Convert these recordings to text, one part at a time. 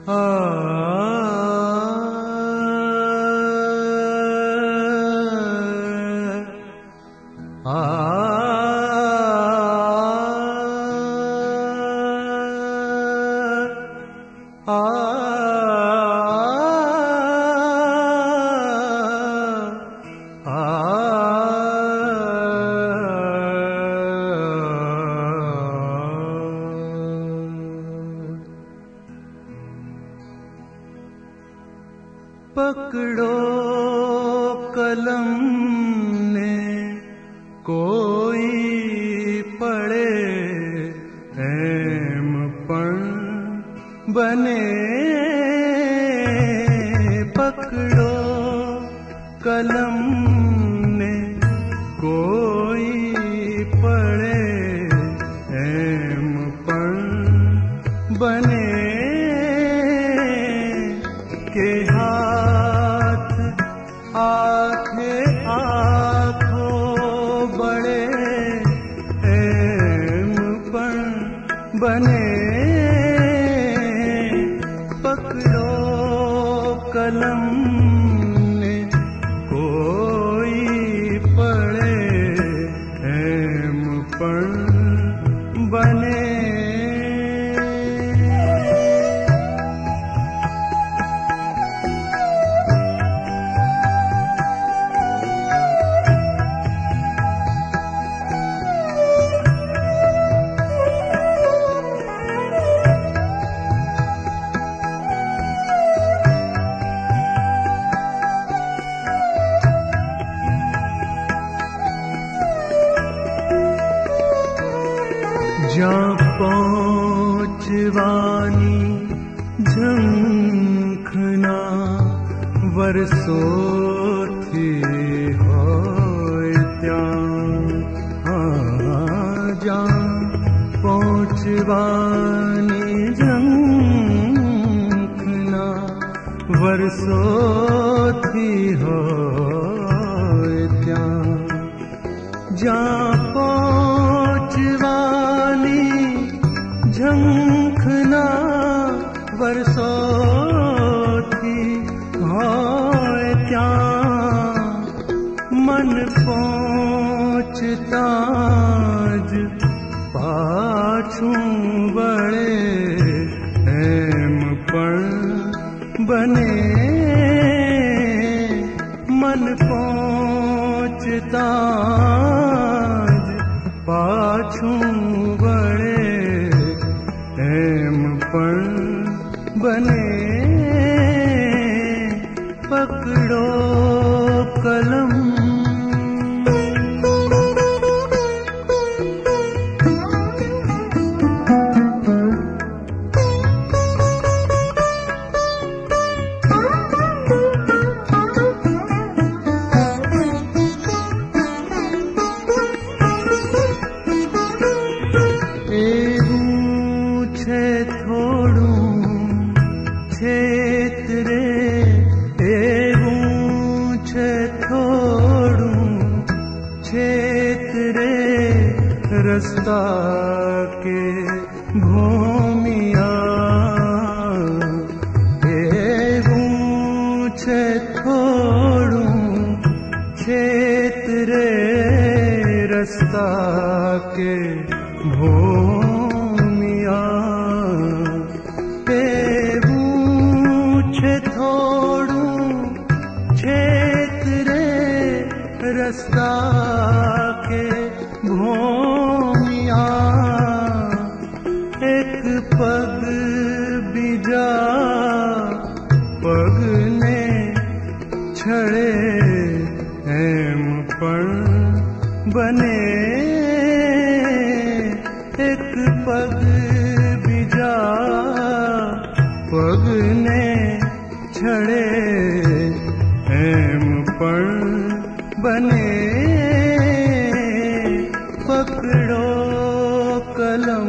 पकड़ो कलम ने कोई पड़े हेम पण बने, पकड़ो कलम ने कोई पड़े हेम पण बने, के हाथ आखे आँखों बड़े हेम पण बने, पकड़ो कलम ने कोई पड़े हेम पण बने। जहाँ पहुँचवानी झंखना वरसो थी होय त्यां, जहाँ पहुँचवानी झंखना वरसो थी होय त्यां, जहाँ पहुँचवानी झंखना वरसो थी होय त्यां, मन पहुँचताज पाछूं बड़े हेम पण बने, मन पहुँचताज पाछूं बड़े हेम पण बने, पकड़ो कलम। क्षेत्रे थोड़ू क्षेत्रे रस्ता के भूमिया, छे थोड़ू क्षेत्रे रस्ता के भूमिया, थोड़ू क्षेत्रे रस्ता के भूमिया, एक पग बीजा पग ने छड़े हेम पण बने, एक पग बीजा पग ने छड़े हेम पण बने, पकड़ो कलम।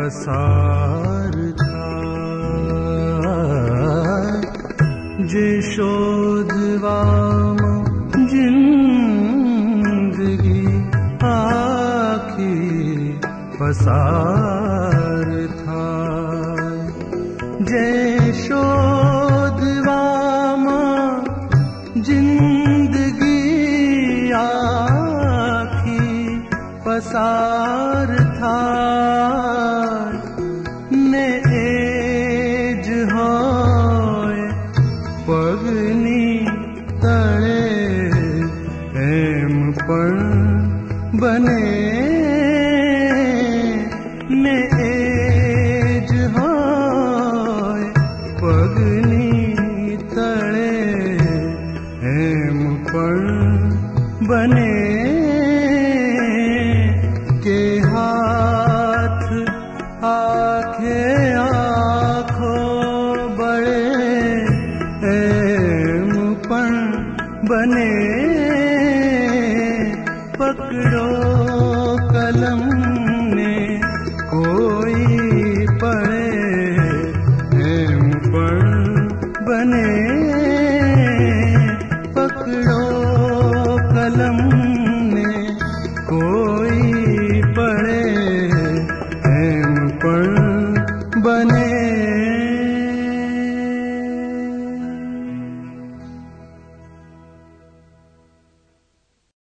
पसार था। जे शोधवाम जिंदगी आखी पसार था। जे शोधवाम जिंदगी आखी पसार था। ने एज होय पगनी तड़े एम पण बने। ने एज होय पगनी तड़े एम पण बने। के हाथ आखे आँखों बड़े एम पण बने। पकड़ो